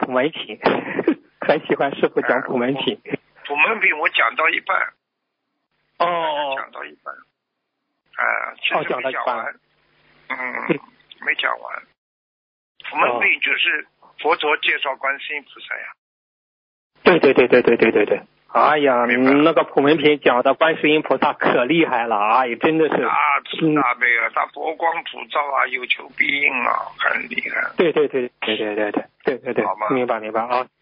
普门品，很喜欢师傅讲普门品。 普门品我讲到一半。 哦。 讲到一半。其实没讲完。没讲完。普门品就是佛陀介绍观世音菩萨呀。 对。哎呀，那个普门品讲的观世音菩萨可厉害了，哎，真的是大悲啊，他佛光普照啊，有求必应啊，很厉害。 对，明白啊。